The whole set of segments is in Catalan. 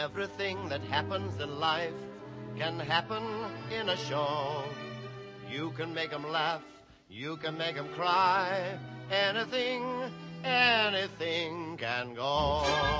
Everything that happens in life can happen in a show. You can make 'em laugh, you can make 'em cry. Anything can go.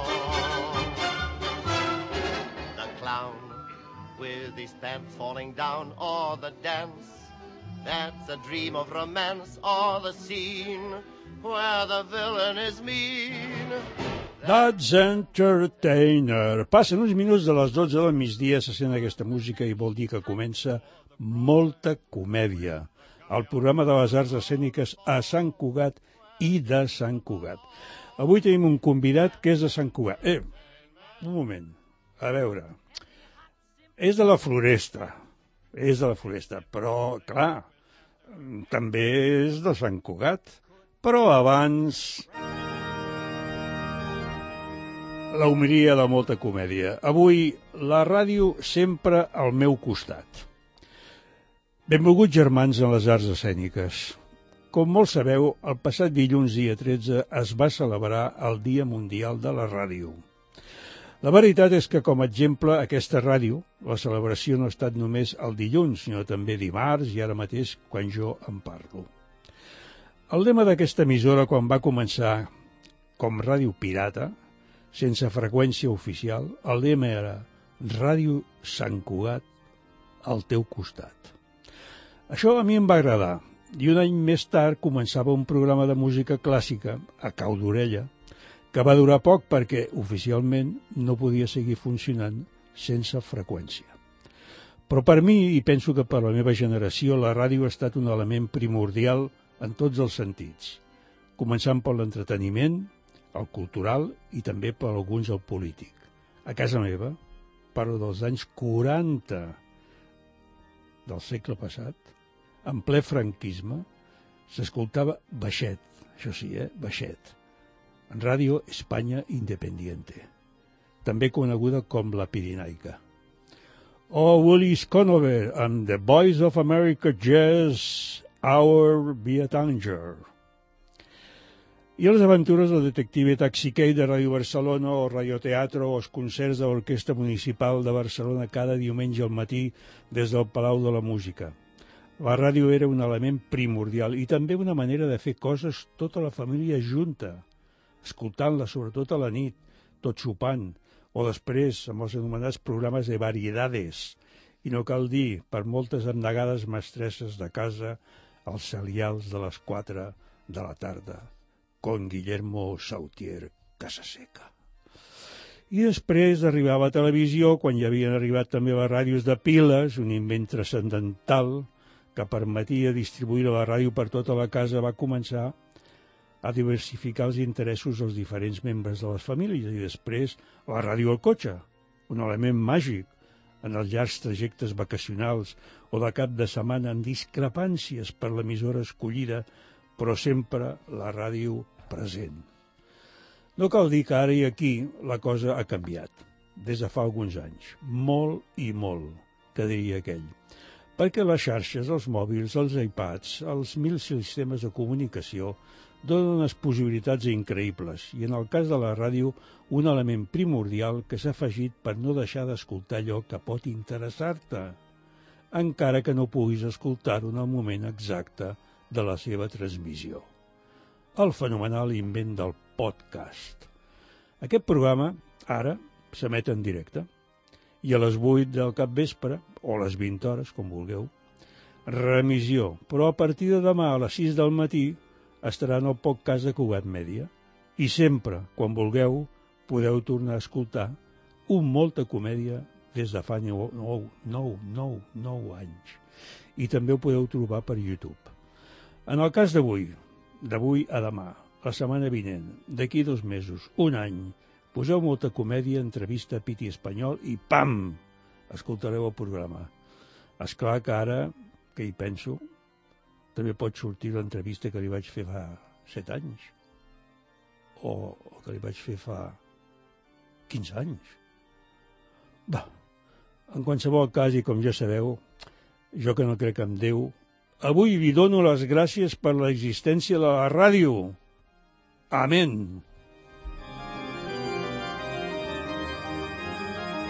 The clown with his pants falling down, or the dance that's a dream of romance, or the scene where the villain is mean. That's Entertainer. Passen uns minuts de les 12 del migdia, se sent aquesta música i vol dir que comença Molta Comèdia, el programa de les arts escèniques a Sant Cugat i de Sant Cugat. Avui tenim un convidat que és de Sant Cugat. Un moment, a veure, és de la Floresta, però, clar, també és de Sant Cugat, però abans la homilia de Molta Comèdia. Avui, la ràdio sempre al meu costat. Benvolguts germans en les arts escèniques. Com molts sabeu, el passat dilluns, dia 13, es va celebrar el Dia Mundial de la Ràdio. La veritat és que, com a exemple, aquesta ràdio, la celebració no ha estat només el dilluns, sinó també dimarts i ara mateix quan jo en parlo. El lema d'aquesta emissora, quan va començar com ràdio pirata, sense freqüència oficial, el lema era Ràdio Sant Cugat al teu costat. Això a mi em va agradar, i un any més tard començava un programa de música clàssica, a cau d'orella, que va durar poc perquè oficialment no podia seguir funcionant sense freqüència. Però per mi, i penso que per la meva generació, la ràdio ha estat un element primordial en tots els sentits, començant per l'entreteniment, el cultural i també per alguns el polític. A casa meva, parlo dels anys 40 del segle passat, en ple franquisme, s'escoltava baixet, això sí, baixet, en Ràdio Espanya Independiente, també coneguda com la Pirinaica. O Willis Conover amb The Voice of America Jazz Hour via Tanger. I les aventures del detective Taxi-Key de Ràdio Barcelona o Radioteatro o els concerts de l'Orquestra Municipal de Barcelona cada diumenge al matí des del Palau de la Música. La ràdio era un element primordial i també una manera de fer coses tota la família junta, escoltant-la sobretot a la nit, tot sopant, o després amb els anomenats programes de variedades, i no cal dir, per moltes abnegades mestresses de casa, els serials de les 4 de la tarda, con Guillermo Sautier Casaseca. I després arribava a televisió, quan ja havien arribat també les ràdios de piles, un invent transcendental que permetia distribuir la ràdio per tota la casa, va començar a diversificar els interessos dels diferents membres de les famílies i després la ràdio al cotxe, un element màgic en els llargs trajectes vacacionals o de cap de setmana amb discrepàncies per l'emissora escollida, però sempre la ràdio present. No cal dir que ara i aquí la cosa ha canviat, des de fa alguns anys, molt i molt, que diria aquell, perquè les xarxes, els mòbils, els iPads, els 1.000 sistemes de comunicació donen unes possibilitats increïbles i en el cas de la ràdio un element primordial que s'ha afegit per no deixar d'escoltar allò que pot interessar-te, encara que no puguis escoltar-ho en el moment exacte de la seva transmissió. El fenomenal invent del podcast. Aquest programa, ara, s'emet en directe i a les 8 del capvespre, o a les 20 hores, com vulgueu, remissió, però a partir de demà a les 6 del matí estarà en el podcast de Cugat Mèdia i sempre, quan vulgueu, podeu tornar a escoltar un Molta Comèdia des de fa 9 anys i també ho podeu trobar per YouTube. En el cas d'avui a demà, la setmana vinent, d'aquí 2 mesos, un any, poseu Molta Comèdia, entrevista a Piti Espanyol i pam! Escoltareu el programa. Esclar que ara, que hi penso, també pot sortir l'entrevista que li vaig fer fa 7 anys o que li vaig fer fa 15 anys. En qualsevol cas, i com ja sabeu, jo que no crec en Déu, avui vi dono les gràcies per l'existència de la ràdio. Amén.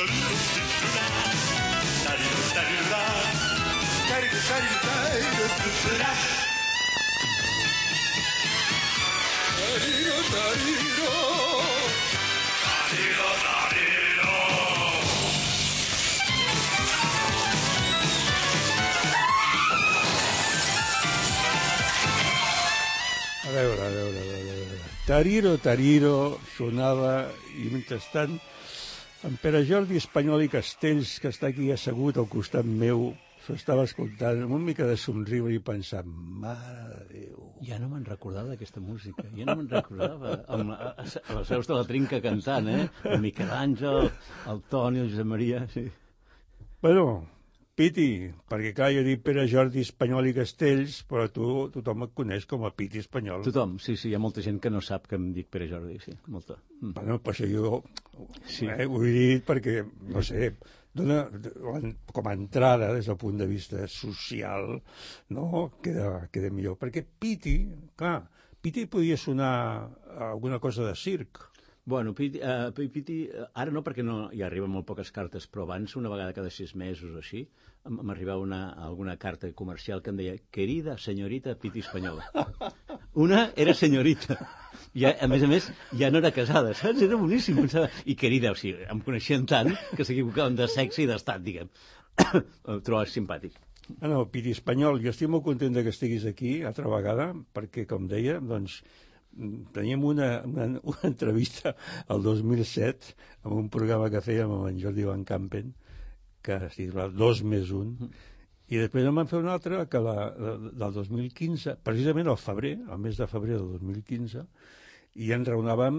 A veure. Tariro, Tariro, sonava, i mentrestant, en Pere Jordi Espanyol i Castells, que està aquí assegut al costat meu, s'estava escoltant amb una mica de somriure i pensant, mare de Déu. Ja no me'n recordava d'aquesta música, ja no me'n recordava. A les veus de la Trinca cantant, el Miquel Àngel, el Toni, el Josep Maria, sí. Bueno, Piti, perquè clar, jo dic Pere Jordi Espanyol i Castells, però tothom et coneix com a Piti Espanyol. Tothom, sí, hi ha molta gent que no sap que em dic Pere Jordi, sí, molta. Bueno, per això jo Sí. ho he dit perquè, no sé, dona, com a entrada des del punt de vista social, no? Queda millor. Perquè Piti, clar, Piti podia sonar alguna cosa de circ. Bueno, Piti, ara no, perquè no, hi arriben molt poques cartes, però abans, una vegada cada 6 mesos o així, m'arribava alguna carta comercial que em deia «Querida señorita Piti Espanyol». Una era senyorita, i a més, ja no era casada, saps? Era boníssim. I querida, o sigui, em coneixien tant que s'equivocaven de sexe i d'estat, diguem. Ho trobaves simpàtic. No, Piti Espanyol, jo estic molt content que estiguis aquí altra vegada, perquè, com deia, doncs, teníem una entrevista el 2007 en un programa que fèiem amb en Jordi Van Campen, que es titula 2+1, i després en van fer una altra que del 2015, precisament al mes de febrer del 2015, i enraonàvem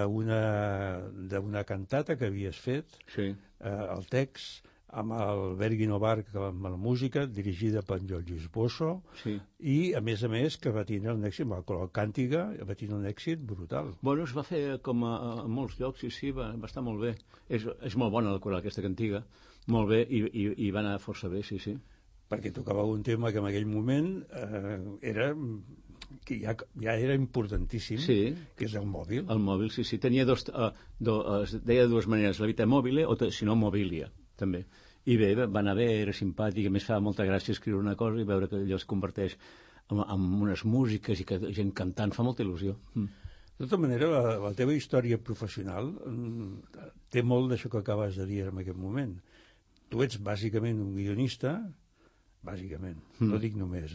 d'una cantata que havies fet, sí. El text, amb el Berguino Bar, amb la música, dirigida per Joan Lluís Bosso, Sí. i, a més, que va tenir un èxit, amb el Càntiga, va tenir un èxit brutal. Bueno, es va fer com a molts llocs, sí, va estar molt bé. És molt bona la coral, aquesta cantiga, molt bé, i va anar força bé, sí. Perquè tocava un tema que en aquell moment era que ja era importantíssim, Sí. que és el mòbil. El mòbil, sí. Tenia es deia de dues maneres, la vita mòbile o, si no, mobilia, també. I bé, va anar bé, era simpàtic, a més fa molta gràcia escriure una cosa i veure que allò es converteix en unes músiques i que gent cantant, fa molta il·lusió. De tota manera, la teva història professional té molt d'això que acabes de dir en aquest moment. Tu ets bàsicament un guionista, bàsicament, no dic només,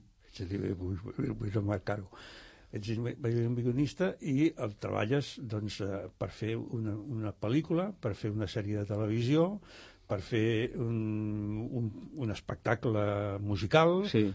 vull remarcar-ho. Ets un guionista i el treballes doncs, per fer una pel·lícula, per fer una sèrie de televisió, per fer un espectacle musical. Sí.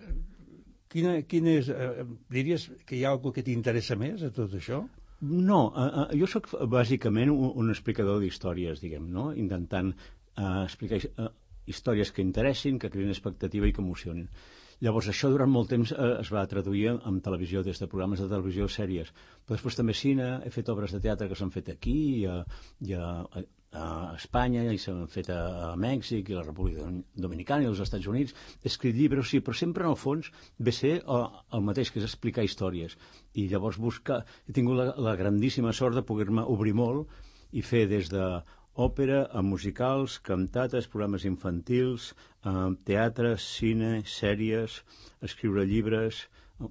Quin és, diries que hi ha alguna que t'interessa més a tot això? No, jo sóc bàsicament un explicador d'històries, diguem, no? Intentant explicar històries que interessin, que creïn expectativa i que emocionin. Llavors, això durant molt temps es va traduir en televisió, des de programes de televisió, sèries. Però després també cine, he fet obres de teatre que s'han fet aquí i a Espanya, i s'han fet a Mèxic, i a la República Dominicana, i als Estats Units. He escrit llibres, sí, però sempre, en el fons, ve ser el mateix, que és explicar històries. I llavors he tingut la grandíssima sort de poder-me obrir molt i fer des de òpera, a musicals, cantates, programes infantils, teatre, cine, sèries, escriure llibres,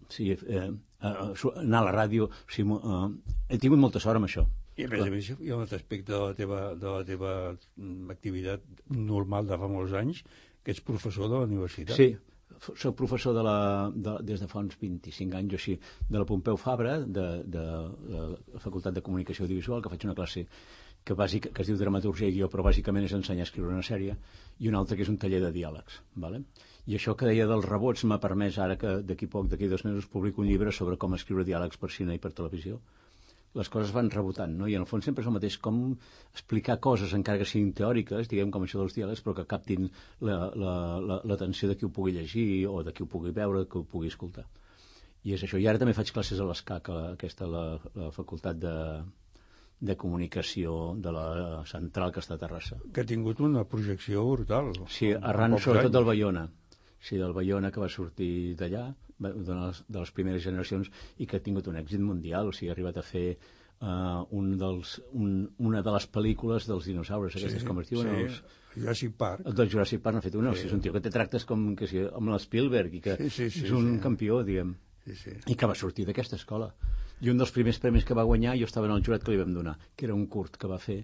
anar a la ràdio. He tingut molta sort amb això. I a més hi ha un altre aspecte de la teva activitat normal de fa molts anys, que ets professor de la universitat. Sí, soc professor des de fa uns 25 anys o així, de la Pompeu Fabra, de la Facultat de Comunicació Audiovisual, que faig una classe que es diu dramaturgia i guió, però bàsicament és ensenyar a escriure una sèrie, i un altre que és un taller de diàlegs. I això que deia dels rebots m'ha permès ara que d'aquí 2 mesos publico un llibre sobre com escriure diàlegs per cine i per televisió. Les coses van rebotant, no? I en el fons sempre és el mateix, com explicar coses, encara que siguin teòriques, diguem com això dels diàlegs, però que captin l'atenció de qui ho pugui llegir o de qui ho pugui veure, que ho pugui escoltar. I és això. I ara també faig classes a l'ESCAC, la Facultat de Comunicació de la Central, que està a Terrassa. Que ha tingut una projecció brutal. Sí, arran sobretot del Baiona. Sí, del Baiona, que va sortir d'allà, de les primeres generacions, i que ha tingut un èxit mundial. O sigui, ha arribat a fer una de les pel·lícules dels dinosaures, aquestes com es diuen, Jurassic Park. El del Jurassic Park n'ha fet una, és un tio que té tractes com que si, amb l'Spielberg, i que és un campió, diguem, i que va sortir d'aquesta escola. I un dels primers premis que va guanyar, jo estava en el jurat que li vam donar, que era un curt que va fer,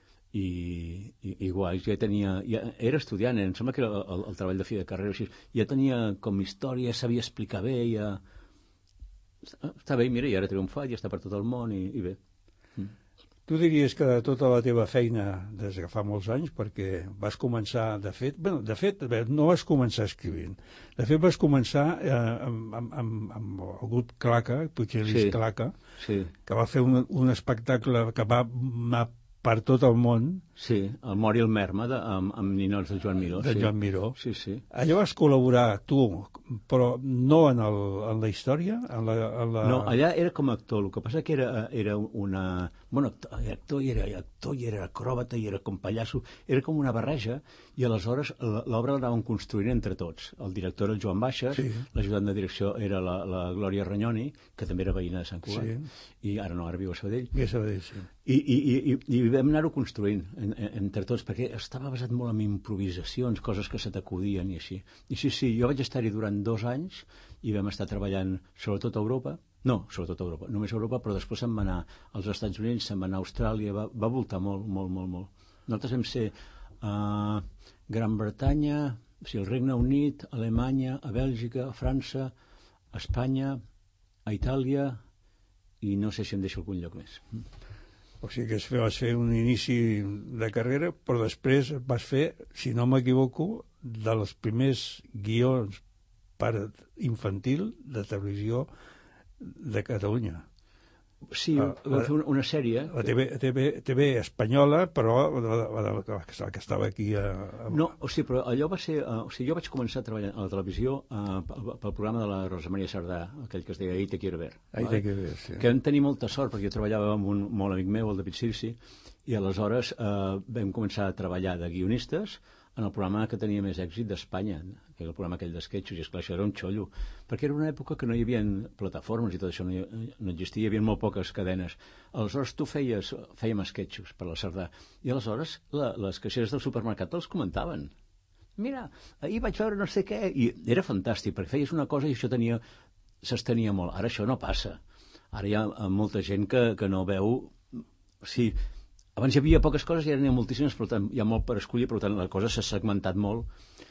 i guai, era estudiant, em sembla que era el treball de fi de carrera, així, ja tenia com història, sabia explicar bé, ja... Està bé, mira, i ara ha triomfat, ja està per tot el món, i bé. Tu diries que de tota la teva feina des de fa molts anys, perquè vas començar, de fet, no vas començar escrivint. De fet, vas començar amb el grup Claca, Puiggelis Claca, que va fer un espectacle que va anar per tot el món. Sí, el Mor i el Merma, amb ninots de Joan Miró. De Joan Miró. Sí, sí. Allà vas col·laborar tu, però no en la història? No, allà era com a actor. El que passa que era una... Bueno, actor i era acròbata i era com pallasso. Era com una barreja, i aleshores l'obra l'anàvem construint entre tots. El director era el Joan Baixes, l'ajudant de direcció era la Glòria Ranyoni, que també era veïna de Sant Cugat, i ara no, ara viu a Sabadell. I a Sabadell, sí. I vam anar-ho construint entre tots, perquè estava basat molt en improvisacions, coses que se t'acudien i així. I sí, jo vaig estar-hi durant 2 anys i vam estar treballant sobretot a Europa, només a Europa, però després se'n va anar als Estats Units, se'n va anar a Austràlia, va voltar molt, molt, molt, molt. Nosaltres vam ser a Gran Bretanya, o sigui, el Regne Unit, a Alemanya, a Bèlgica, a França, a Espanya, a Itàlia, i no sé si em deixo algun lloc més. O sigui que vas fer un inici de carrera, però després vas fer, si no m'equivoco, dels primers guions per infantil de televisió de Catalunya. Sí, vam fer una sèrie. La TV espanyola, però la que estava aquí No, o sigui, però allò va ser... O sigui, jo vaig començar a treballar a la televisió pel programa de la Rosa Maria Sardà, aquell que es deia Ahí te quiero ver. Ahí te quiero ver, sí. Que vam tenir molta sort, perquè jo treballava amb un molt amic meu, el David Circi, i aleshores vam començar a treballar de guionistes en el programa que tenia més èxit d'Espanya, que era el programa aquell d'esquetxos, i esclar, això era un xollo, perquè era una època que no hi havia plataformes i tot això no existia, hi havia molt poques cadenes. Aleshores tu fèiem esquetxos per la Sardà, i aleshores les caixeres del supermercat els comentaven. Mira, ahir vaig veure no sé què, i era fantàstic, perquè feies una cosa i això s'estenia molt. Ara això no passa. Ara hi ha molta gent que no veu... O sigui, abans hi havia poques coses i ara n'hi ha moltíssimes, per tant, hi ha molt per escollir, per tant, la cosa s'ha segmentat molt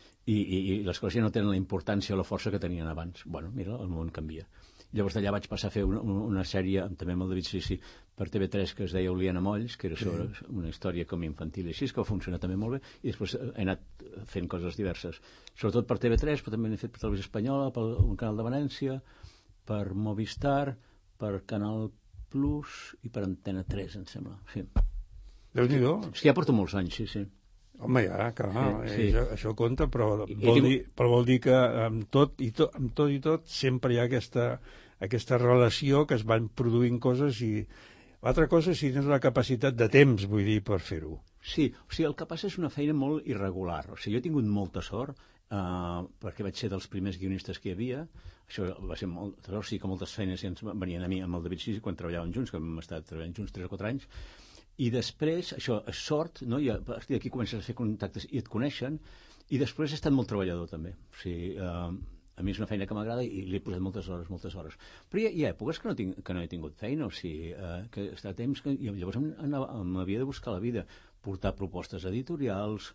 i les coses ja no tenen la importància o la força que tenien abans. Bueno, mira, el món canvia. Llavors d'allà vaig passar a fer una sèrie, també amb el David Circi, per TV3, que es deia Oliana Molls, que era sobre una història com infantil i així, que va funcionar també molt bé, i després he anat fent coses diverses. Sobretot per TV3, però també n'he fet per Televisió Espanyola, per un canal de Venècia, per Movistar, per Canal Plus i per Antena 3, em sembla. Sí. Déu-n'hi-do. És que ja porto molts anys, sí. Home, ja, clar, això compta, però vol dir que amb tot i tot sempre hi ha aquesta relació, que es van produint coses, i l'altra cosa és si tens la capacitat de temps, vull dir, per fer-ho. Sí, o sigui, el que passa és una feina molt irregular. O sigui, jo he tingut molta sort, perquè vaig ser dels primers guionistes que hi havia. Això va ser molt... O sigui, que moltes feines ja ens venien a mi amb el David Circi quan treballàvem junts, que hem estat treballant junts 3 o 4 anys, i després, això és sort, no? I a partir d'aquí comences a fer contactes i et coneixen, i després he estat molt treballador també. O sigui, a mi és una feina que m'agrada i li he posat moltes hores. Però hi ha èpoques que no he tingut feina, o sigui, que està temps que... I llavors m'havia de buscar la vida, portar propostes editorials,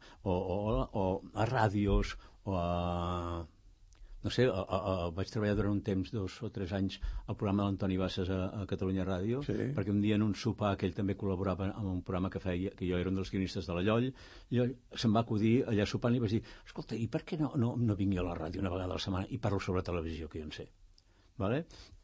o a ràdios, o a... No sé, vaig treballar durant un temps, 2 o 3 anys, al programa de l'Antoni Bassas a Catalunya Ràdio, perquè un dia en un sopar que ell també col·laborava amb un programa que feia, que jo era un dels guionistes de la Lloll, se'm va acudir allà sopant i vaig dir, escolta, i per què no vinc jo a la ràdio una vegada a la setmana i parlo sobre televisió, que jo en sé? Vale?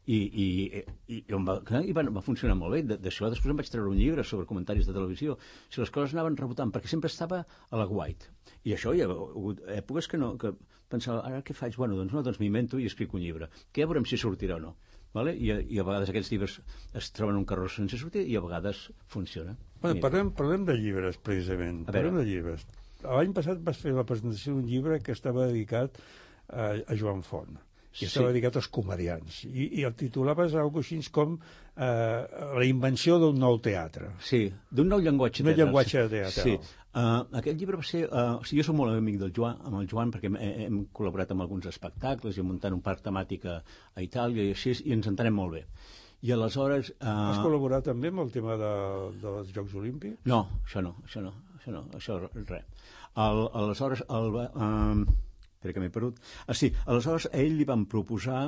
I va funcionar molt bé. D'això després em vaig treure un llibre sobre comentaris de televisió. Si les coses anaven rebotant, perquè sempre estava a la guait. I això hi ha hagut èpoques que pensava, ara què faig? Bueno, doncs m'invento i escric un llibre, que ja veurem si sortirà o no. Vale? I a vegades aquests llibres es troben un carró sense sortir i a vegades funciona. Parlem de llibres, precisament. Parlem de llibres. L'any passat vas fer la presentació d'un llibre que estava dedicat a Joan Font. i estava dedicat als comediants. I el titulaves alguna cosa així com la invenció d'un nou teatre. Sí, d'un nou llenguatge teatral. Un llenguatge teatral. Sí. Aquest llibre va ser... jo soc molt amic amb el Joan perquè hem col·laborat amb alguns espectacles i hem muntat un parc temàtic a Itàlia i així, i ens entenem molt bé. I aleshores... Has col·laborat també amb el tema dels Jocs Olímpics? No, això res. Aleshores, espera que m'he perdut. Sí, aleshores a ell li van proposar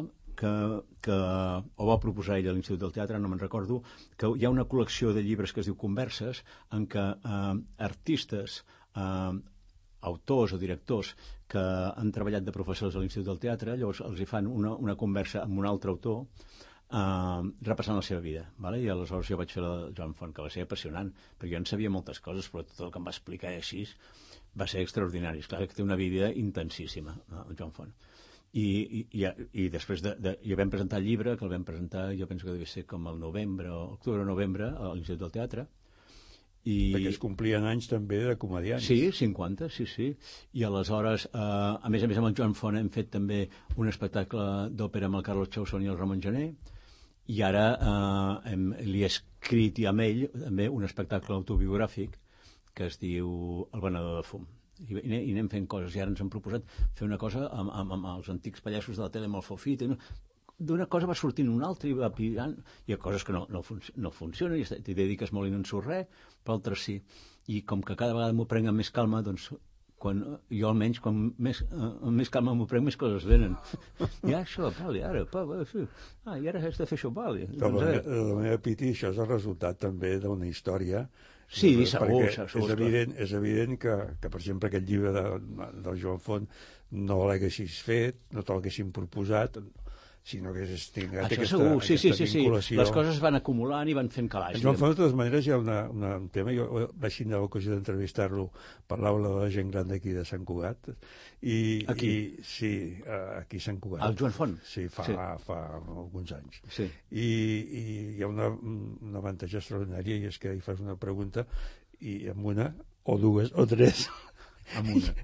o va proposar ell a l'Institut del Teatre, no me'n recordo, que hi ha una col·lecció de llibres que es diu Converses, en què artistes, autors o directors que han treballat de professors a l'Institut del Teatre, llavors els hi fan una conversa amb un altre autor repassant la seva vida, vale? I aleshores jo vaig fer la Joan Font, que va ser apassionant, perquè jo en sabia moltes coses, però tot el que em va explicar així va ser extraordinari. Esclar que té una vida intensíssima, el Joan Font. I després jo vam presentar el llibre, que el vam presentar, jo penso que devia ser com el octubre o novembre, a l'Institut del Teatre. Perquè es complien anys també de comediants. Sí, 50, sí. I aleshores, a més amb el Joan Font hem fet també un espectacle d'òpera amb el Carlos Chausson i el Ramon Gené, i ara li he escrit i amb ell també un espectacle autobiogràfic que es diu El venedor de fum. I anem fent coses, i ara ens han proposat fer una cosa amb els antics pallassos de la tele amb el Fofit. D'una cosa va sortint una altra i va pirant. Hi ha coses que no funcionen i t'hi dediques molt i no en surt res, però altres sí. I com que cada vegada m'ho prenc amb més calma, doncs jo almenys, quan més calma m'ho prenc, més coses venen. I això, vale, ara, i ara has de fer això, vale. De la meva Piti, això és el resultat també d'una història. Sí, segur. És evident que, per exemple, aquest llibre del Joan Font no l'haguessis fet, no te l'haguessin proposat, sinó que has tingut aquesta vinculació. Les coses van acumulant i van fent calaix. Joan Font, de totes maneres, hi ha un tema, jo vaig tindre l'ocasió d'entrevistar-lo per l'aula de la gent gran d'aquí de Sant Cugat. Aquí? Sí, aquí a Sant Cugat. El Joan Font? Sí, fa alguns anys. Sí. I hi ha un avantatge extraordinari, i és que hi fas una pregunta i amb una, o dues, o tres... amb una.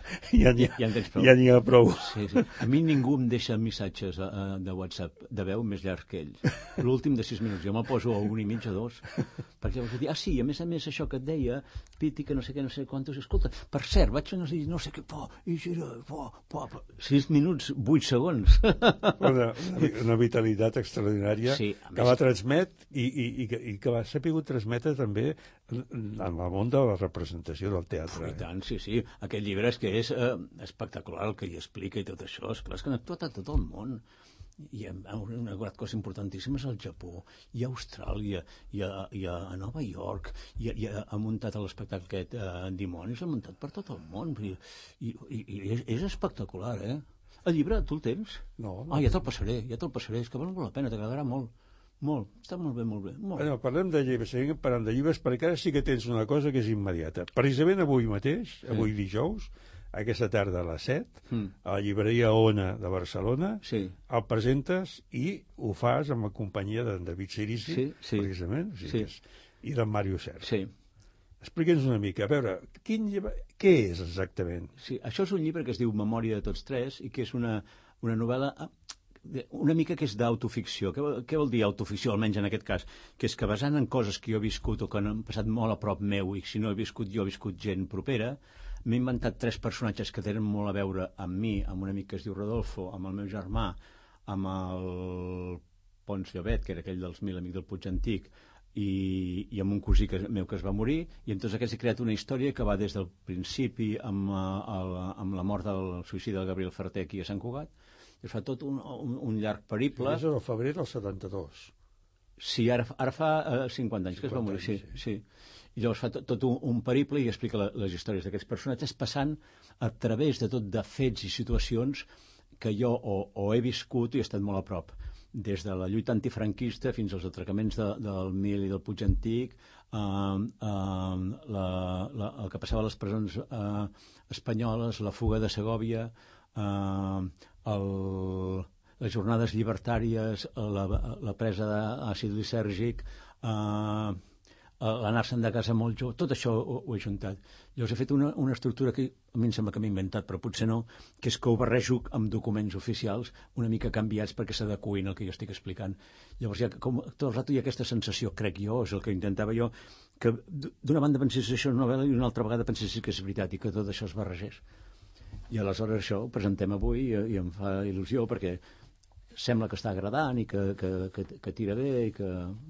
Ja n'hi ha prou. Sí. A mi ningú em deixa missatges de WhatsApp de veu més llarg que ell. L'últim de 6 minuts. Jo me'l poso a 1 i mig o 2. Perquè llavors dir, sí, a més això que et deia, Piti, que no sé què, no sé quantos, escolta, per cert, vaig fer no sé què, i gira, 6 minuts, 8 segons. Una vitalitat extraordinària, sí, que va transmet i que va sapigut transmetre també en el món de la representació del teatre. I tant, sí. Aquest llibre és espectacular, el que hi explica i tot això. Esclar, és que han actuat a tot el món. I una cosa importantíssima és el Japó, i a Austràlia, i a Nova York, i ha muntat l'espectacle aquest Dimonis, l'ha muntat per tot el món. I és espectacular, eh? El llibre, tu el tens? No. Ja te'l passaré, és que val molt la pena, t'agradarà molt. Molt, està molt bé. Bueno, parlem de llibres, seguim parlant de llibres, perquè ara sí que tens una cosa que és immediata. Precisament avui mateix, avui dijous, aquesta tarda a les 7, a la llibreria Ona de Barcelona, el presentes i ho fas amb la companyia d'en David Cirici, precisament, i d'en Màrio Cert. Sí. Explica'ns una mica, a veure, què és exactament? Sí, això és un llibre que es diu Memòria de tots tres i que és una novel·la una mica que és d'autoficció. Què vol dir autoficció, almenys en aquest cas? Que és que basant en coses que jo he viscut o que han passat molt a prop meu i si no he viscut jo, he viscut gent propera, m'he inventat 3 personatges que tenen molt a veure amb mi, amb un amic que es diu Rodolfo, amb el meu germà, amb el Pons Llobet, que era aquell dels 1000 amic del Puig Antic, i amb un cosí meu que es va morir, i en tots aquests he creat una història que va des del principi amb la mort del suïcidi del Gabriel Ferrer aquí a Sant Cugat. Es fa tot un llarg periple. És el febrer del 72. Sí, ara fa 50 anys que es va morir, sí. I llavors fa tot un periple i explica les històries d'aquests personatges passant a través de tot de fets i situacions que jo o he viscut i he estat molt a prop. Des de la lluita antifranquista fins als atracaments del Mil i del Puig Antic, el que passava a les presons espanyoles, la fuga de Segòvia, les jornades llibertàries, la presa d'àcid lisèrgic, l'anar-se'n de casa molt jove, tot això ho he juntat. Llavors he fet una estructura que a mi em sembla que m'he inventat, però potser no, que és que ho barrejo amb documents oficials una mica canviats perquè s'adequin al que jo estic explicant. Llavors tot el rato hi ha aquesta sensació, crec jo, és el que intentava jo, que d'una banda pensés això és novel·la i una altra vegada pensés que és veritat i que tot això es barregés. I aleshores això ho presentem avui i em fa il·lusió perquè sembla que està agradant i que tira bé i que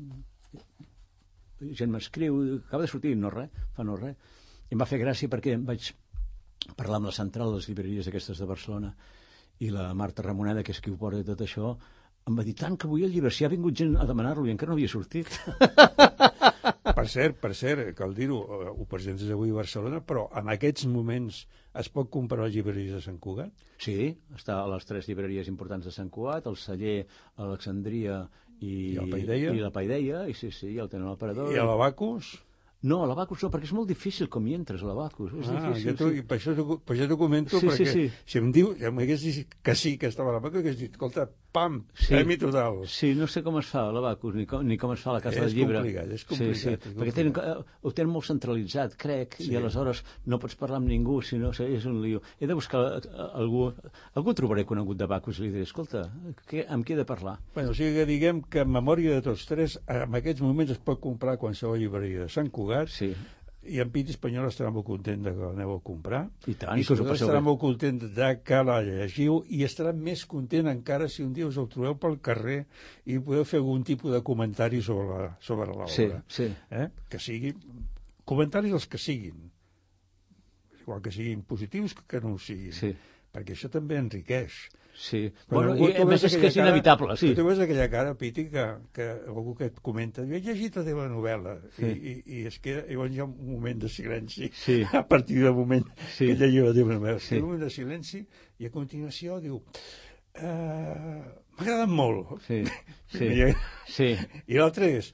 gent m'escriu, acaba de sortir no res. I em va fer gràcia perquè vaig parlar amb la central de les llibreries aquestes de Barcelona i la Marta Ramoneda, que és qui ho porta tot això, em va dir tant que vull el llibre, si ha vingut gent a demanar-lo i encara no havia sortit. Per cert, cal dir-ho, ho presentes avui a Barcelona, però en aquests moments es pot comprar a les llibreries de Sant Cugat? Sí, està a les 3 llibreries importants de Sant Cugat, el Celler, Alexandria i la Paideia, i sí, ja el tenen a l'Aparador. I a l'Abacus? No, a l'Abacus no, perquè és molt difícil com hi entres a l'Abacus. És difícil, sí. Per això t'ho comento, perquè si m'hagués dit que sí, que estava a l'Abacus, hagués dit, escolta, pam, premi total. Sí, no sé com es fa a l'Abacus, ni com es fa a la Casa del Llibre. És complicat. Perquè ho tenen molt centralitzat, crec, i aleshores no pots parlar amb ningú, si no és un lío. He de buscar algú trobaré conegut d'Abacus i li diré, escolta, amb qui he de parlar? Bueno, o sigui que diguem que en memòria de tots tres, en aquests moments es pot comprar a qualsevol llibreria de Sant Cugat. Sí. I en Piti Espanyol estarà molt content que l'aneu a comprar. I tant, i estarà molt content que la llegiu i estarà més content encara si un dia us el trobeu pel carrer i podeu fer algun tipus de comentari sobre l'obra. Sí. Que sigui comentaris els que siguin, igual que siguin positius que no ho siguin, perquè això també enriqueix. Sí, bueno, i a més és que és inevitable, sí. Tu veus aquella cara, Piti, que algú que et comenta, he llegit la teva novel·la, i és que llavors hi ha un moment de silenci, a partir del moment que llegiu la teva novel·la. Hi ha un moment de silenci, i a continuació diu, m'ha agradat molt. I l'altre és,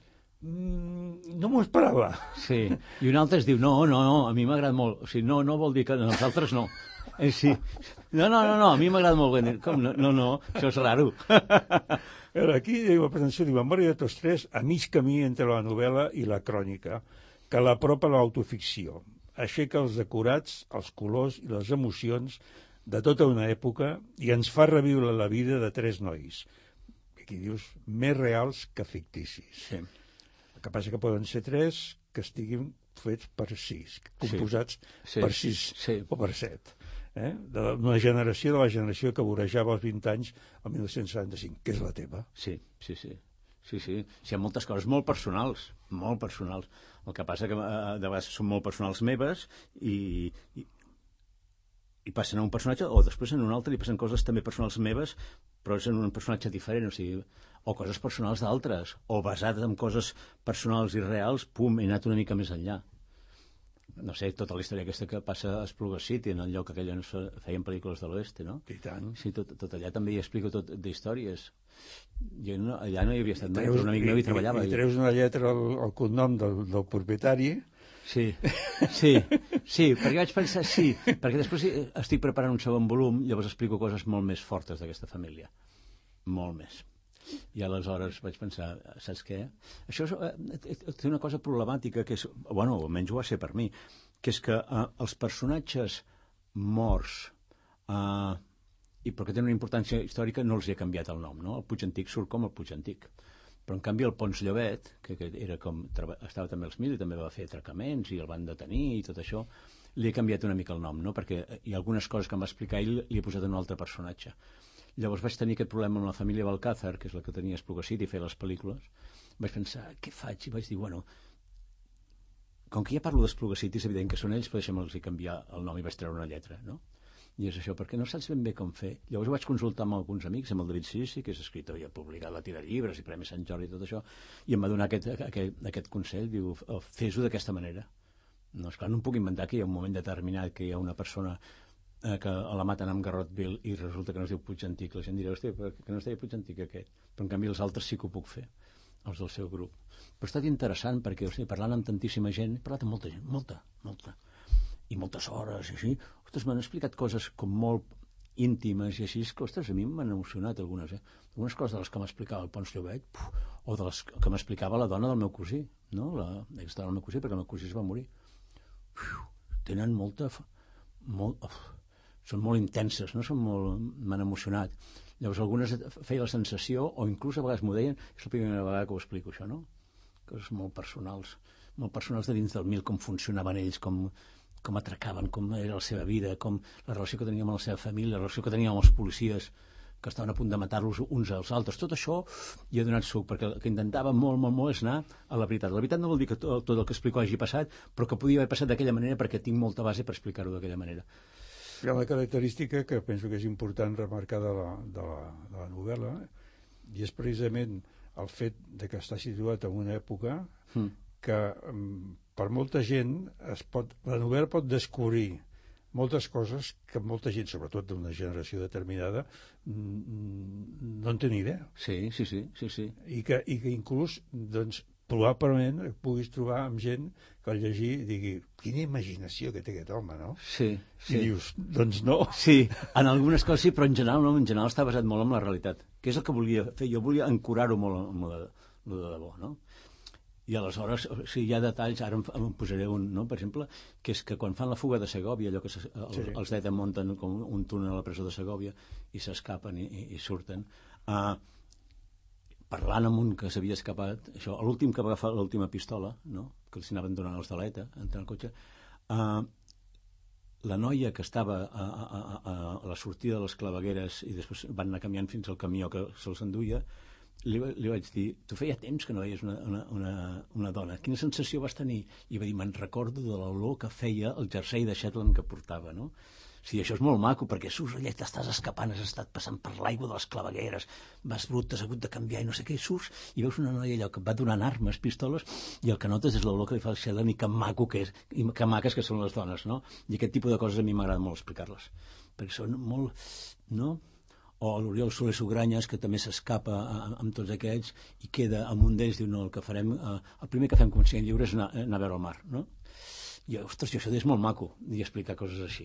no m'ho esperava. Sí, i un altre es diu, no, a mi m'ha agradat molt. O sigui, no vol dir que nosaltres no. Sí. No, a mi m'agrada molt bé. Com? No, això és raro. Aquí diu la presentació, diu, memòria de tots tres, a mig camí entre la novel·la i la crònica, que l'apropa a l'autoficció. Aixeca els decorats, els colors i les emocions de tota una època i ens fa reviure la vida de 3 nois. Aquí dius, més reals que ficticis. Sí. El que passa que poden ser 3 que estiguin fets per 6, composats per 6 o per 7. D'una generació, de la generació que vorejava els 20 anys el 1975, que és la teva. Sí. Hi ha moltes coses molt personals. El que passa que de vegades són molt personals meves i passen a un personatge o després en un altre i passen coses també personals meves però és en un personatge diferent, o coses personals d'altres, o basades en coses personals i reals, he anat una mica més enllà. No sé, tota la història aquesta que passa a Espluga City, en el lloc aquell on feien pel·lícules de l'oest, no? I tant. Sí, tot allà també hi explico tot d'històries. Jo allà no hi havia estat mai, però un amic meu hi treballava. I treus una lletra al cognom del propietari. Sí, perquè vaig pensar, perquè després estic preparant un segon volum, llavors explico coses molt més fortes d'aquesta família. Molt més. I aleshores vaig pensar, saps què? Això té una cosa problemàtica que és, almenys ho va ser per mi, que és que els personatges morts però que tenen una importància històrica no els hi ha canviat el nom, no? El Puig Antic surt com el Puig Antic. Però en canvi el Pons Llobet, que era estava també als Mil i també va fer atracaments i el van detenir i tot això, li he canviat una mica el nom, no? Perquè hi ha algunes coses que em va explicar ell li he posat un altre personatge. Llavors vaig tenir aquest problema amb la família Balcázar, que és la que tenia Espluga City, i feia les pel·lícules. Vaig pensar, què faig? I vaig dir, com que ja parlo d'Espluga City, és evident que són ells, però deixem-los canviar el nom i vaig treure una lletra, no? I és això, perquè no saps ben bé com fer. Llavors ho vaig consultar amb alguns amics, amb el David Sissi, que és escriptor i ha publicat la tira de llibres i Premi Sant Jordi i tot això, i em va donar aquest consell, diu, fes-ho d'aquesta manera. No, esclar, no em puc inventar que hi ha un moment determinat que hi ha una persona que la maten amb Garrotville i resulta que no es diu Puig Antic. La gent dirà, hòstia, que no es deia Puig Antic aquest. Però en canvi els altres sí que ho puc fer, els del seu grup. Però ha estat interessant perquè, parlant amb tantíssima gent, he parlat amb molta gent, molta, i moltes hores i així, ostres, m'han explicat coses com molt íntimes i així, que, ostres, a mi m'han emocionat algunes, algunes coses de les que m'explicava el Pons Llobet, o de les que m'explicava la dona del meu cosí, no? L'exdona del meu cosí, perquè el meu cosí es va morir. Tenen són molt intenses, no? M'han emocionat. Llavors algunes feia la sensació, o inclús a vegades m'ho deien, és la primera vegada que ho explico, això, no? Coses molt personals de dins del mil, com funcionaven ells, com atracaven, com era la seva vida, com la relació que teníem amb la seva família, la relació que teníem amb els policies que estaven a punt de matar-los uns als altres. Tot això hi ha donat suc, perquè el que intentava molt és anar a la veritat. La veritat no vol dir que tot el que explico hagi passat, però que podia haver passat d'aquella manera perquè tinc molta base per explicar-ho d'aquella manera. Hi ha una característica que penso que és important remarcar de la novel·la, i és precisament el fet de que està situat en una època que per molta gent la novel·la pot descobrir moltes coses que molta gent, sobretot d'una generació determinada, no en té ni idea. Sí. I que inclús, doncs, probablement puguis trobar amb gent que al llegir digui, quina imaginació que té aquest home, no? Sí. I dius, doncs no. Sí, en algunes coses sí, però en general no, en general està basat molt en la realitat, que és el que volia fer. Jo volia ancorar-ho molt amb lo de debò, no? I aleshores, o sigui, hi ha detalls, ara em posaré un, no? Per exemple, que és que quan fan la fuga de Segòvia, allò que els DETA munten com un túnel a la presó de Segòvia i s'escapen i surten, parlant amb un que s'havia escapat, això, l'últim que va agafar l'última pistola, no? Que els anaven donant els de l'ETA, entrant al cotxe, la noia que estava a la sortida de les clavegueres i després van anar canviant fins al camió que se'ls enduia, li vaig dir, tu feia temps que no veies una dona, quina sensació vas tenir? I va dir, me'n recordo de l'olor que feia el jersei de Shetland que portava, no? Sí, això és molt maco, perquè surts allà, t'estàs escapant, has estat passant per l'aigua de les clavegueres, vas brut, t'has hagut de canviar i no sé què, surts i veus una noia allò que va donant armes, pistoles, i el que notes és l'olor que li fa el Shetland i que maco que és, i que maques que són les dones, no? I aquest tipus de coses a mi m'agrada molt explicar-les, perquè són molt, no? O l'Oriol Soler Sugranyes, que també s'escapa amb tots aquests i queda amb un d'ells, diu, no, el que farem, el primer que fem com siguem lliures és anar a veure el mar, no? I, ostres, això és molt maco, i explicar coses així.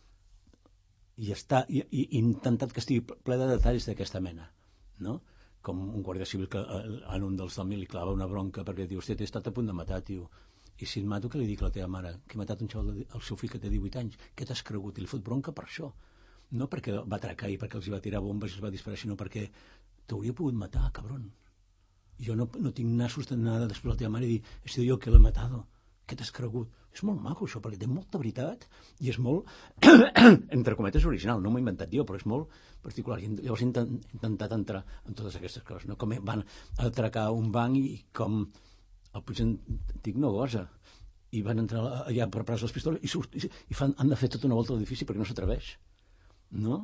I he intentat que estigui ple de detalls d'aquesta mena, no? Com un guàrdia civil que en un dels del mil li clava una bronca perquè diu, hòstia, t'he estat a punt de matar, tio. I si et mato, què li dic a la teva mare? Que he matat un xaval, el seu fill que té 18 anys. Què t'has cregut? I li fot bronca per això. No perquè va atracar i perquè els va tirar bombes i els va disparar, sinó perquè t'hauria pogut matar, cabron. Jo no tinc nassos d'anar després a la teva mare i dir, he sido yo que l'he matado. Què t'has cregut? És molt maco això, perquè té molta veritat i és molt, entre cometes, original, no m'ho he inventat jo, però és molt particular. I llavors he intentat entrar en totes aquestes coses, no? Com van atracar un banc i com el Puigdemont no gosa, i van entrar allà per preparar les pistoles i han de fer tota una volta a l'edifici perquè no s'atreveix, no?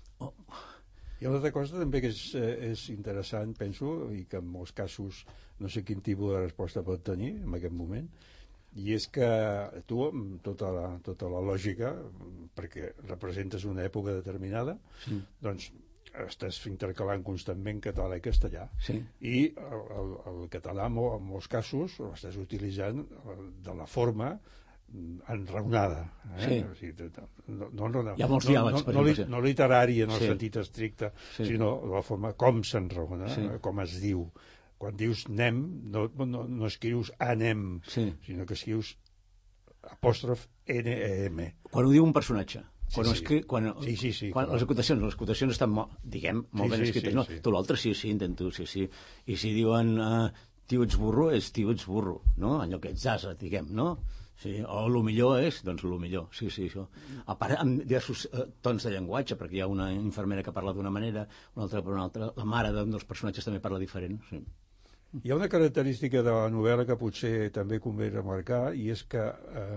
Hi ha una altra cosa també que és interessant, penso, i que en molts casos no sé quin tipus de resposta pot tenir en aquest moment, i és que tu, amb tota la lògica, perquè representes una època determinada, doncs estàs intercalant constantment català i castellà. Sí. I el català, en molts casos, l'estàs utilitzant de la forma enraonada. Sí. O sigui, no enraonada. Hi ha molts diàlegs, no literari en el sí. sentit estricte, sí. Sinó la forma com s'enraona, sí. Com es diu. Quan dius anem, no escrius anem, sí. Sinó que escrius apòstrof N-E-M. Quan ho diu un personatge. Quan sí. Quan les acotacions estan molt ben escrites. No, tu l'altre sí, intento, sí. I si diuen tio ets burro, és tio ets burro, no? Allò que ets asa, diguem, no? Sí, o el millor és, doncs el millor, sí, això. A part, amb diversos tons de llenguatge, perquè hi ha una infermera que parla d'una manera, una altra per una altra, la mare d'un dels personatges també parla diferent, sí. Hi ha una característica de la novel·la que potser també convé remarcar, i és que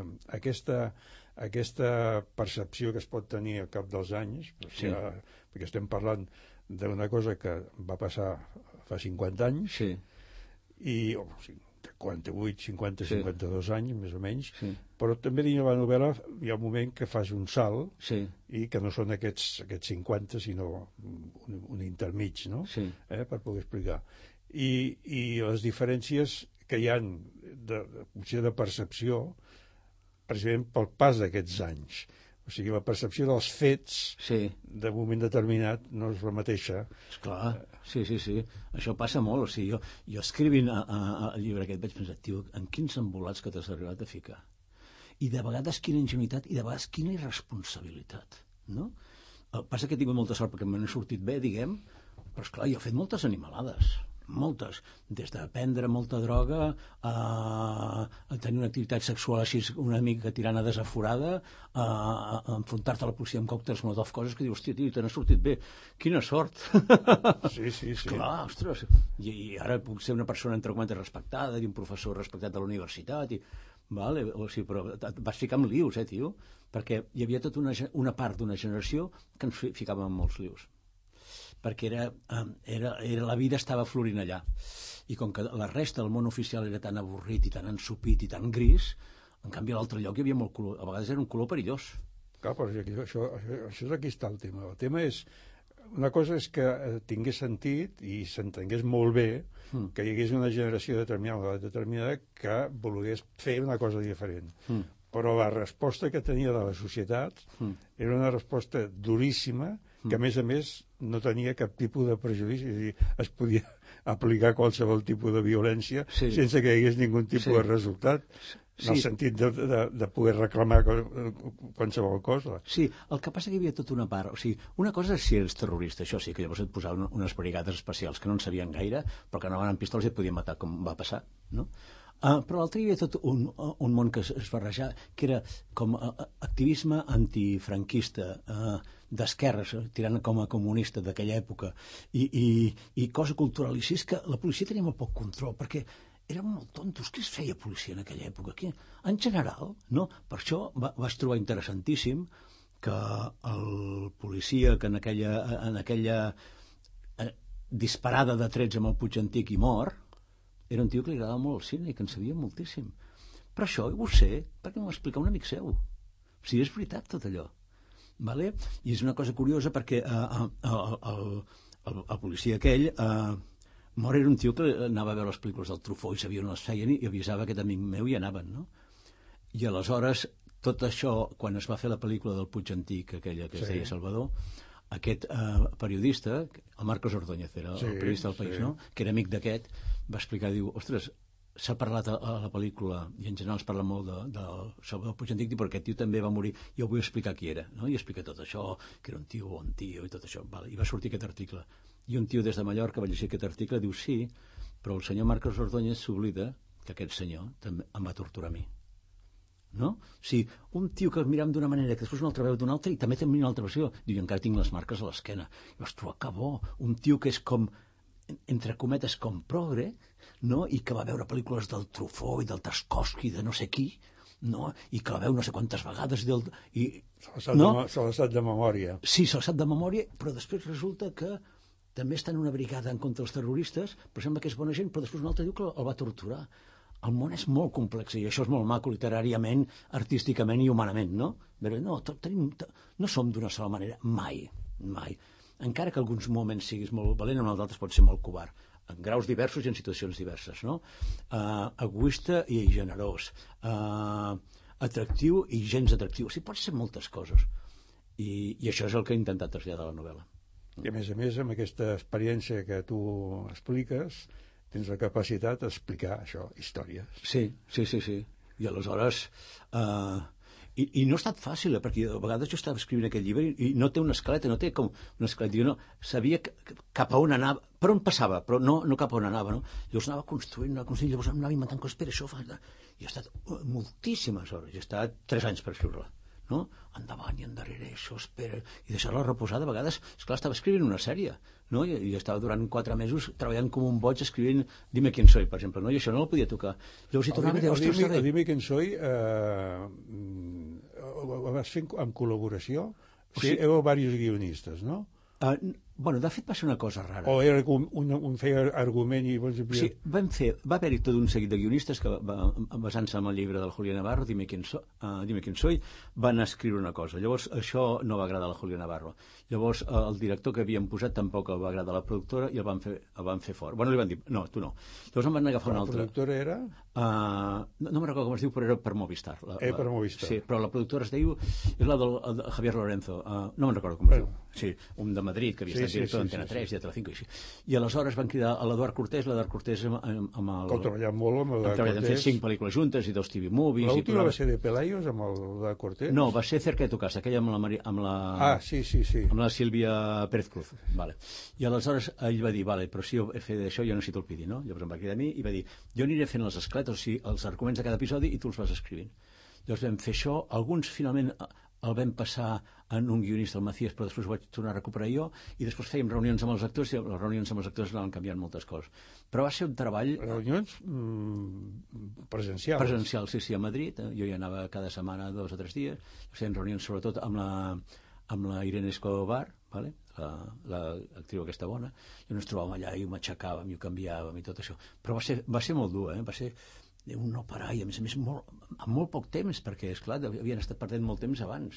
aquesta percepció que es pot tenir al cap dels anys, sí. Perquè estem parlant d'una cosa que va passar fa 50 anys, sí. I 48, 50, sí. 52 anys, més o menys, sí. Però també dins de la novel·la hi ha un moment que fas un salt, sí. I que no són aquests 50, sinó un intermig, no? Sí. Per poder explicar. I les diferències que hi ha potser de percepció, precisament pel pas d'aquests anys. O O sigui, la percepció dels fets de moment determinat no és la mateixa. Esclar, sí. Això passa molt. O sigui, jo escrivint al llibre aquest vaig pensar, tio, en quins embolats que t'has arribat a ficar. I de vegades quina ingenuïtat i de vegades quina irresponsabilitat, no? Passa que he tingut molta sort perquè m'he sortit bé, diguem, però esclar, jo he fet moltes animalades, moltes, des de prendre molta droga a tenir una activitat sexual així una mica tirant a desaforada, a enfrontar-te a la policia amb còctels molotov, coses que dius, hòstia, tio, te n'has sortit bé, quina sort. Sí. Clar, ostres, i ara puc ser una persona entre cometes respectada, i un professor respectat a la universitat, vale, o sigui, però et vas ficar en lius, tio, perquè hi havia tota una part d'una generació que ens ficava en molts lius, perquè la vida estava florint allà, i com que la resta del món oficial era tan avorrit i tan ensupit i tan gris, en canvi a l'altre lloc hi havia molt color, a vegades era un color perillós. Clar, però això és aquí està el tema. El tema és, una cosa és que tingués sentit i s'entengués molt bé que hi hagués una generació determinada que volgués fer una cosa diferent. Però la resposta que tenia de la societat era una resposta duríssima, que a més no tenia cap tipus de prejudici, és a dir, es podia aplicar qualsevol tipus de violència sense que hi hagués ningun tipus de resultat, en el sentit de poder reclamar qualsevol cosa. Sí, el que passa que hi havia tota una part, o sigui, una cosa és si eres terrorista, això sí, que llavors et posaven unes brigades especials que no en sabien gaire, però que anaven amb pistoles i et podien matar, com va passar, no? Però l'altre hi havia tot un món que es barrejava, que era com activisme antifranquista, d'esquerres, tirant com a comunista d'aquella època, i cosa cultural. I així és que la policia tenia molt poc control, perquè eren molt tontos. Què es feia policia en aquella època? En general, no? Per això vaig trobar interessantíssim que el policia que en aquella disparada de trets amb el Puig Antic i mor, era un tio que li agradava molt el cine i que en sabia moltíssim. Però això ho sé perquè m'ho va explicar un amic seu. O sigui, és veritat tot allò. Vale? I és una cosa curiosa perquè el policia aquell mor era un tio que anava a veure les pel·lícules del Truffaut i sabia on les feien i avisava aquest amic meu i anaven, no? I aleshores tot això, quan es va fer la pel·lícula del Puig Antic, aquella que es deia Salvador, aquest periodista, el Marcos Ordóñez era el periodista del País, no? Que era amic d'aquest, va explicar, diu, ostres, s'ha parlat a la pel·lícula, i en general es parla molt del Salvador Puig Antic, perquè aquest tio també va morir, i jo vull explicar qui era, no? I explica tot això, que era un tio bon tio i tot això, vale. I va sortir aquest article. I un tio des de Mallorca va llegir aquest article i diu, sí, però el senyor Marcos Ordóñez s'oblida que aquest senyor també em va torturar a mi. No? O sigui, un tio que el mirem d'una manera que després un altre veu d'una altra i també té una altra versió. Diu, encara tinc les marques a l'esquena. I vas trobar que bo, un tio que és com, entre cometes, com progre, no? I que va veure pel·lícules del Truffaut i del Tarkovsky, de no sé qui, no? I que la veu no sé quantes vegades. Se l'ha sap de memòria. Sí, se l'ha sap de memòria, però després resulta que també està en una brigada en contra dels terroristes, però sembla que és bona gent, però després un altre diu que el va torturar. El món és molt complex i això és molt maco literàriament, artísticament i humanament, no? Però no som d'una sola manera, mai. Encara que alguns moments siguis molt valent, en els altres pot ser molt covard, en graus diversos i en situacions diverses, no? Egoista i generós, atractiu i gens atractiu, o sigui, pot ser moltes coses. I això és el que he intentat traslladar a la novel·la. I a més, amb aquesta experiència que tu expliques, tens la capacitat d'explicar això, històries. Sí. I aleshores... I no ha estat fàcil, perquè a vegades jo estava escrivint aquest llibre i no té una escaleta, no té com una escaleta. Jo no sabia cap a on anava, per on passava, però no cap a on anava, no? Llavors anava construint, llavors anava inventant coses, espera, això fa... I ha estat moltíssimes hores, he estat 3 anys per escriure-la. No? Endavant i endarrere, això, espera, i deixar-la reposar. De vegades, esclar, estava escrivint una sèrie, no? I estava durant 4 mesos treballant com un boig escrivint Dime quién soy, per exemple, no? I això no la podia tocar. Llavors hi tornava i deia, ostres, el Dime quién soy ho vas fer en col·laboració? O sigui, heu diversos guionistes, no? Bueno, de fet va ser una cosa rara. O era un feia argument i... Sí, va haver-hi tot un seguit de guionistes que, basant-se en el llibre del Julio Navarro, Dime quién soy, van escriure una cosa. Llavors, això no va agradar al Julio Navarro. Llavors, el director que havien posat tampoc va agradar a la productora i el van fer fort. Bueno, li van dir, no, tu no. Llavors em van agafar un altre. La productora era? No me'n recordo com es diu, però era per Movistar. Per Movistar. Sí, però la productora es diu... És la del Javier Lorenzo. No me'n recordo com es diu. Sí, un de Madrid, que havia estat director d'Antena 3 i de Telecinco i així. I aleshores van cridar a l'Eduard Cortés amb el... Que heu treballat molt amb l'Eduard Cortés. Hem fet 5 pel·lícules juntes i 2 TV movies. L'última va ser de Pelayos amb l'Eduard Cortés? No, va ser Cerca de tu casa, aquella amb la... Ah, sí. Amb la Sílvia Pérez Cruz. Vale. I aleshores ell va dir, vale, però si jo he fet això jo necessito el pidi, no? Llavors em va cridar a mi i va dir, jo aniré fent les escletes, o sigui, els arguments de cada episodi i tu els vas escrivint. Llavors vam fer això, alguns finalment el vam passar en un guionista, el Macías, però després ho vaig tornar a recuperar jo, i després fèiem reunions amb els actors, i les reunions amb els actors anaven canviant moltes coses. Però va ser un treball... Reunions presencials? Presencials, sí, a Madrid. Jo hi anava cada setmana 2 o 3 dies. Feien reunions sobretot amb la Irene Escobar, vale? L'actriu aquesta bona, i ens trobàvem allà i ho matxacàvem i ho canviàvem i tot això. Però va ser molt dur, va ser un no parar, i a més en molt poc temps, perquè, esclar, havien estat perdent molt temps abans.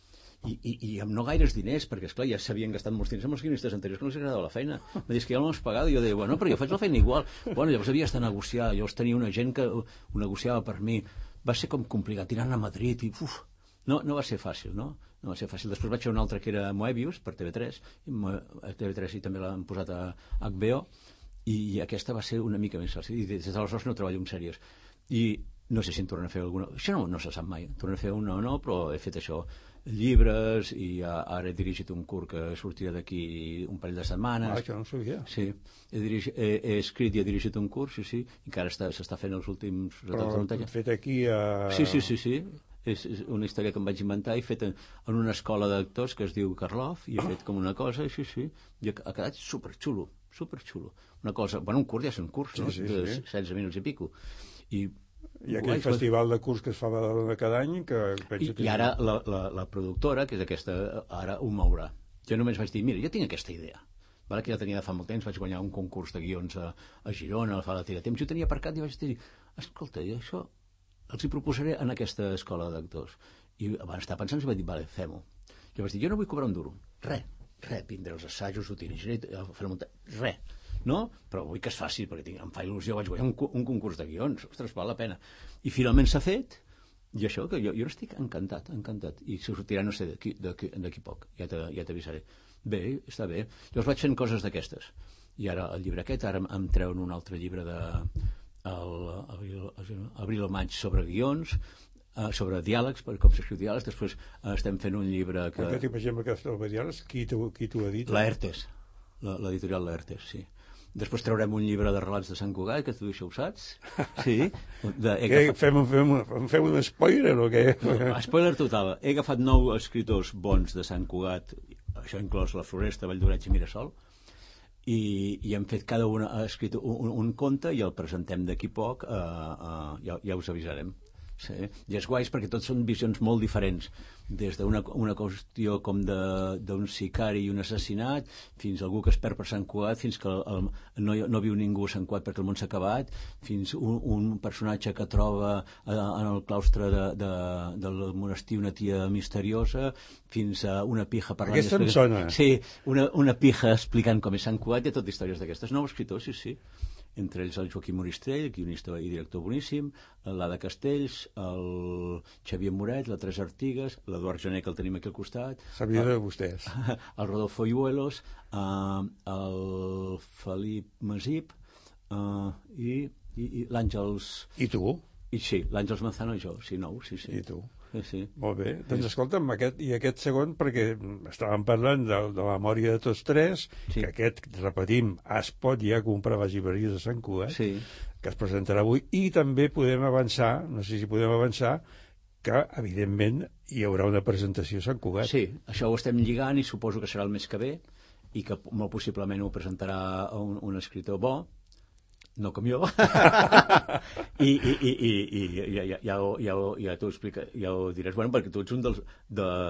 I amb no gaires diners, perquè, esclar, ja s'havien gastat molts diners amb els guionistes anteriors que no els agradava la feina. Em dius que ja no m'has pagat, i jo deia, bueno, però jo faig la feina igual. Bueno, llavors havies de negociar, llavors tenia una gent que ho negociava per mi. Va ser com complicat, anant a Madrid, i no va ser fàcil, no? No va ser fàcil. Després vaig fer una altra que era Moebius, per TV3, i també l'han posat a HBO, i aquesta va ser una mica més fàcil, i des d'aleshores no treballo en sèries. I no sé si en tornen a fer alguna... Això no se sap mai, en tornen a fer una o no, però he fet això, llibres, i ara he dirigit un curt que sortirà d'aquí un parell de setmanes. Això no ho sabia. Sí, he escrit i he dirigit un curt, sí, i encara s'està fent els últims... Però fet aquí a... Sí. És una història que em vaig inventar i fet en una escola d'actors que es diu Karloff, i he fet com una cosa, sí, i ha quedat superxulo. Una cosa, bueno, un curt ja és un curs, no? Sí. De 16 minuts i pico. I aquell festival de curs que es fa a Badalona cada any, I ara la productora, que és aquesta, ara ho mourà. Jo només vaig dir, mira, jo tinc aquesta idea, que ja tenia de fa molt temps, vaig guanyar un concurs de guions a Girona, a la Tira Temps, jo tenia aparcat i vaig dir, escolta, i això els hi proposaré en aquesta escola d'actors. I van estar pensant i vaig dir, vale, fem-ho. Jo vaig dir, jo no vull cobrar un duro, res, vindré als assajos, ho dirigiré, faré res, no? Però vull que es faci, perquè em fa il·lusió, vaig guanyar un concurs de guions, ostres, val la pena. I finalment s'ha fet, i això, que jo estic encantat, i sortirà, no sé, d'aquí poc, ja t'avisaré. Bé, està bé. Llavors vaig fent coses d'aquestes. I ara el llibre aquest, ara em treuen un altre llibre de abril o maig sobre guions, sobre diàlegs, com s'escriu diàlegs. Després estem fent un llibre que... Aquest tipus de que sobre diàlegs, qui t'ho ha dit? Laertes, l'editorial Laertes, sí. Després traurem un llibre de relats de Sant Cugat, que tu això ho saps? Sí. Fem un spoiler o què? Spoiler total. He agafat 9 escriptors bons de Sant Cugat, això inclòs La Floresta, Valldoreix i Mirasol, i hem fet cada un ha escrit un conte i el presentem d'aquí poc, ja us avisarem. Sí. I és guais perquè tots són visions molt diferents, des d'una qüestió com d'un sicari i un assassinat, fins a algú que es perd per Sant Cugat, fins que no viu ningú a Sant Cugat perquè el món s'ha acabat, fins un personatge que troba en el claustre del monestir una tia misteriosa, fins a una pija parlant... Aquesta em sona. Sí, una pija explicant com és Sant Cugat, i tot històries d'aquestes. 9 escriptors, sí. Entre ells el Joaquim Moristrell, guionista i director boníssim, l'Ada Castells, el Xavier Moret, la Teresa Artigas, l'Eduard Gené, que el tenim aquí al costat. Sabia de vostès. El Rodolfo Iuelos, el Felip Masip i l'Àngels... I tu? Sí, l'Àngels Manzano i jo, sí, 9, sí. I tu? Sí. Molt bé. Doncs escolta'm, aquest segon, perquè estàvem parlant de la memòria de tots tres, sí. Que aquest, repetim, es pot ja comprar a les llibreries de Sant Cugat, sí. Que es presentarà avui, i també podem avançar, no sé si podem avançar, que, evidentment, hi haurà una presentació a Sant Cugat. Sí, això ho estem lligant i suposo que serà el mes que ve, i que molt possiblement ho presentarà un escriptor bo, no com jo, i ja t'ho explica, ja ho diràs, bueno, perquè tu ets un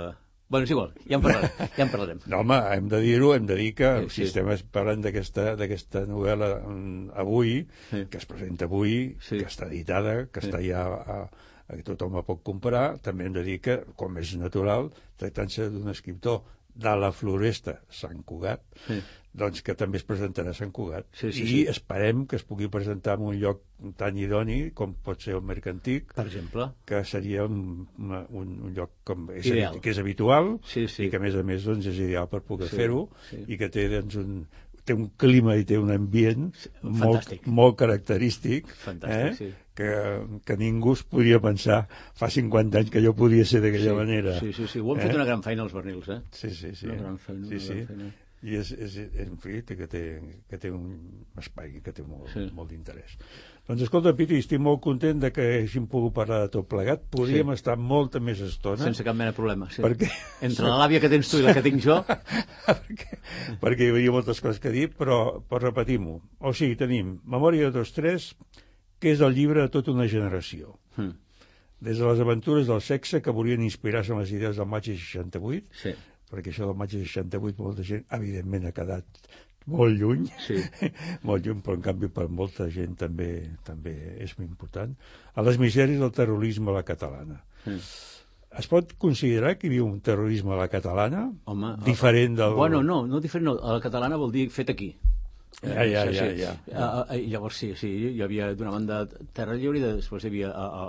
Bueno, és igual, ja en parlarem. No, home, hem de dir-ho, hem de dir que Sí. si estem parlant d'aquesta novel·la avui, Sí. que es presenta avui, Sí. que està editada, que Sí. està ja que tothom la pot comprar, també hem de dir que, com és natural, tractant-se d'un escriptor de la Floresta Sant Cugat, Sí. doncs que també es presentarà a Sant Cugat. Sí, sí, I sí. esperem que es pugui presentar en un lloc tan idoni com pot ser el Mercantic, Per exemple. que seria un lloc com Ideal. que és habitual Sí, sí. i que a més doncs, és ideal per poder Sí, fer-ho sí. i que té doncs, té un clima i té un ambient Fantàstic. molt característic, Fantàstic, sí. que ningú es podria pensar fa 50 anys que jo podia ser d'aquella manera. Sí. Ho han fet una gran feina els Bernils, eh? Sí. Una gran feina, Sí. una gran feina. I en fi, que té un espai que té molt d'interès. Doncs escolta, Piti, estic molt content de que hàgim pogut parlar de tot plegat. Podríem estar molta més estona. Sense cap mena de problema, sí. Perquè... Entre la l'àvia que tens tu i la que tinc jo... perquè hi hauria moltes coses que dir, però repetim-ho. O sigui, tenim Memòria de 2-3, que és el llibre de tota una generació. Des de les aventures del sexe que volien inspirar-se en les idees del maig de 68, Sí. perquè això del maig de 68 molta gent, evidentment, ha quedat molt lluny, Sí. molt lluny, però en canvi per molta gent també és molt important, a les misèries del terrorisme a la catalana. Es pot considerar que hi havia un terrorisme a la catalana? Home, diferent del... Bueno, no diferent, no. A la catalana vol dir fet aquí. Ja. Llavors sí, hi havia d'una banda Terra Lliure i després hi havia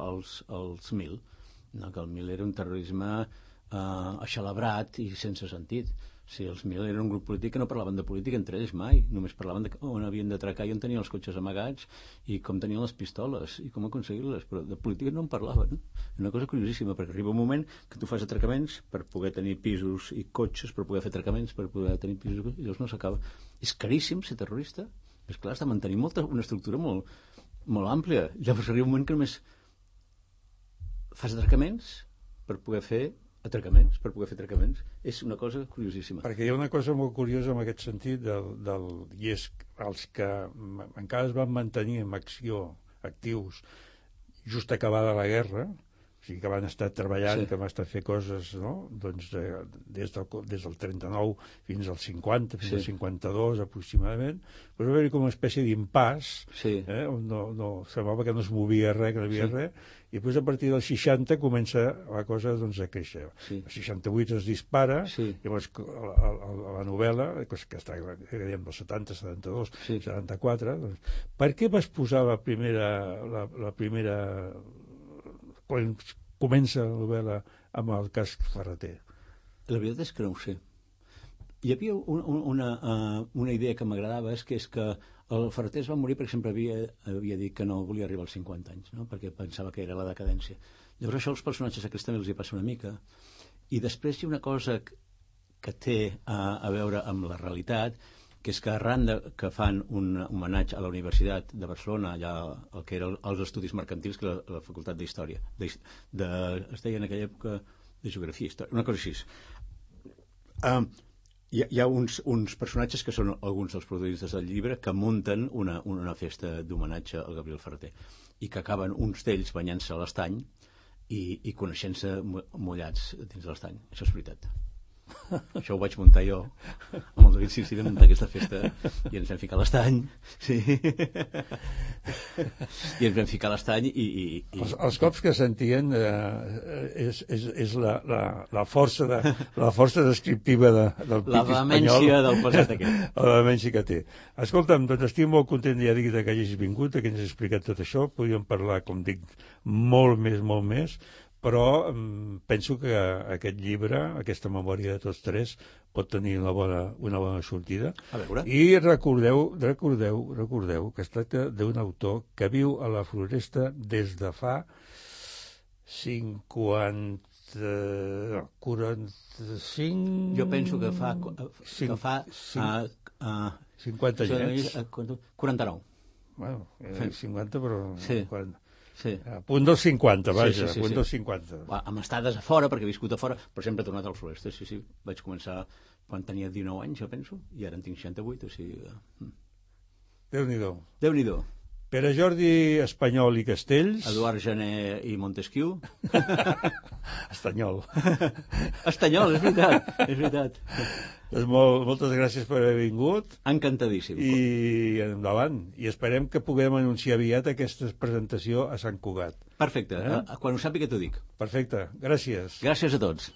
els MIL, no? Que el MIL era un terrorisme aixelebrat i sense sentit. Sí, els MIL eren un grup polític que no parlaven de política entre ells mai, només parlaven de on havien d'atracar i on tenien els cotxes amagats i com tenien les pistoles i com aconseguir-les, però de política no en parlaven. Una cosa curiosíssima, perquè arriba un moment que tu fas atracaments per poder tenir pisos i cotxes, per poder fer atracaments, per poder tenir pisos i llavors no s'acaba. És caríssim ser terrorista. És clar, has de mantenir una estructura molt àmplia. Llavors arriba un moment que només fas atracaments per poder fer atracaments. És una cosa curiosíssima. Perquè hi ha una cosa molt curiosa en aquest sentit i és els que encara es van mantenir en acció, actius, just acabada la guerra, o sigui que van estar treballant, que van estar fent coses, no? Doncs des del 39 fins al 50, fins al 52 aproximadament, però va haver-hi com una espècie d'impàs, on semblava que no es movia res, que no hi havia res, i després a partir del 60 comença la cosa doncs, a créixer. El 68 es dispara, llavors la novel·la, que està diguem, del 70, 72, 74, doncs, per què vas posar la primera quan comença la novel·la amb el cas Ferreter? La veritat és que no ho sé. Hi havia una idea que m'agradava, és que el Ferreter es va morir perquè sempre havia dit que no volia arribar als 50 anys, no? Perquè pensava que era la decadència. Llavors això als personatges aquests també els hi passa una mica. I després hi ha una cosa que té a veure amb la realitat, que és que arran que fan un homenatge a la Universitat de Barcelona, allà el que eren els estudis mercantils, que la Facultat d'Història, es deia en aquella època de Geografia, Història, una cosa així. Hi ha uns personatges que són alguns dels protagonistes del llibre que munten una festa d'homenatge al Gabriel Ferreter i que acaben uns d'ells banyant-se a l'estany i coneixent-se mullats dins l'estany. Això és veritat. Això ho vaig muntar jo amb el David Circi, vam muntar aquesta festa i ens vam ficar a l'estany i ens vam ficar a l'estany i... Els cops que sentien és la força descriptiva del pit espanyol, la vehemència del pesat aquest. La vehemència que té. Escolta'm, doncs estic molt content, ja dic, que hagis vingut, que ens has explicat tot això. Podríem parlar, com dic, molt més, però penso que aquest llibre, aquesta memòria de tots tres, pot tenir una bona sortida. A veure. I recordeu que es tracta d'un autor que viu a la Floresta des de fa 45... Jo penso que fa 50 anys. 49. Bueno, 50, però... Sí. 40. Sí. A punt dels 50, vaja, sí. a punt dels 50. Amb estades a fora, perquè he viscut a fora, però sempre he tornat al Floresta, sí. Vaig començar quan tenia 19 anys, jo penso, i ara en tinc 68, o sigui... Déu-n'hi-do. Déu-n'hi-do. Pere Jordi Espanyol i Castells. Eduard Gené i Montesquieu. Estanyol. Estanyol, és veritat, és veritat. Doncs moltes gràcies per haver vingut. Encantadíssim. I endavant. I esperem que puguem anunciar aviat aquesta presentació a Sant Cugat. Perfecte. Quan ho sàpiga t'ho dic. Perfecte. Gràcies. Gràcies a tots.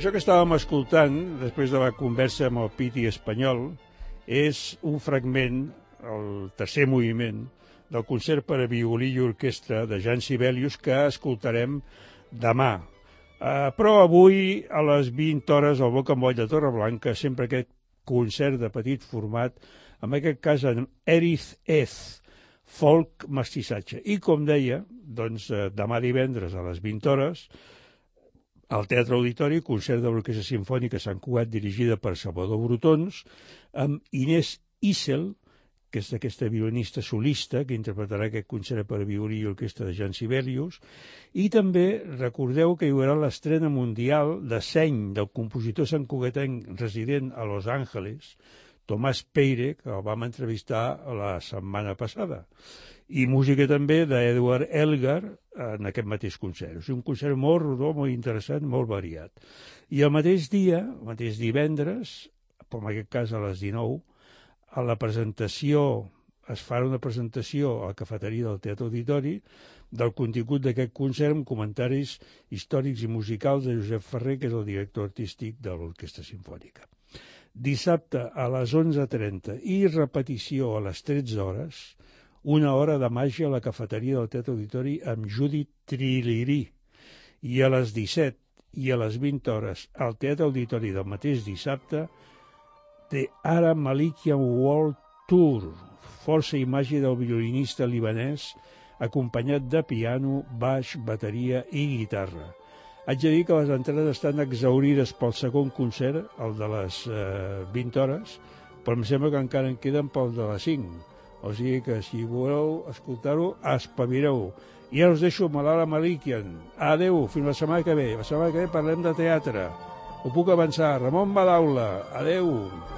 Això que estàvem escoltant, després de la conversa amb el Piti espanyol, és un fragment, el tercer moviment, del concert per a violí i orquestra de Jean Sibelius que escoltarem demà. Però avui, a les 20 hores, al Boca Moll de Torreblanca, sempre aquest concert de petit format, en aquest cas en Erith Ez, folk mestissatge. I com deia, doncs, demà divendres a les 20 hores, al Teatre Auditori, concert de l'Orquestra Simfònica Sant Cugat dirigida per Salvador Brotons, amb Inés Issel, que és aquesta violinista solista que interpretarà aquest concert per a violí i orquestra de Jean Sibelius, i també recordeu que hi haurà l'estrena mundial de Seny del compositor santcugatenc resident a Los Angeles, Tomàs Peire, que el vam entrevistar la setmana passada, i música també d'Edward Elgar en aquest mateix concert. És un concert molt rodó, molt interessant, molt variat. I el mateix dia, el mateix divendres, en aquest cas a les 19, a la presentació, es farà una presentació a la cafeteria del Teatre Auditori del contingut d'aquest concert amb comentaris històrics i musicals de Josep Ferrer, que és el director artístic de l'Orquestra Simfònica. Dissabte a les 11:30 i repetició a les 13 hores, una hora de màgia a la cafeteria del Teatre Auditori amb Judit Trilirí. I a les 17 i a les 20 hores al Teatre Auditori del mateix dissabte, The Arab Malikian World Tour, força i màgia del violinista libanès, acompanyat de piano, baix, bateria i guitarra. Haig de dir que les entrades estan exaurides pel segon concert, el de les 20 hores, però em sembla que encara en queden pel de les 5. O sigui que si voleu escoltar-ho, espavileu. I ara us deixo amb l'Arab Malikian. Adeu, fins la setmana que ve. La setmana que ve parlem de teatre. Ho puc avançar. Ramon Badaula. Adeu.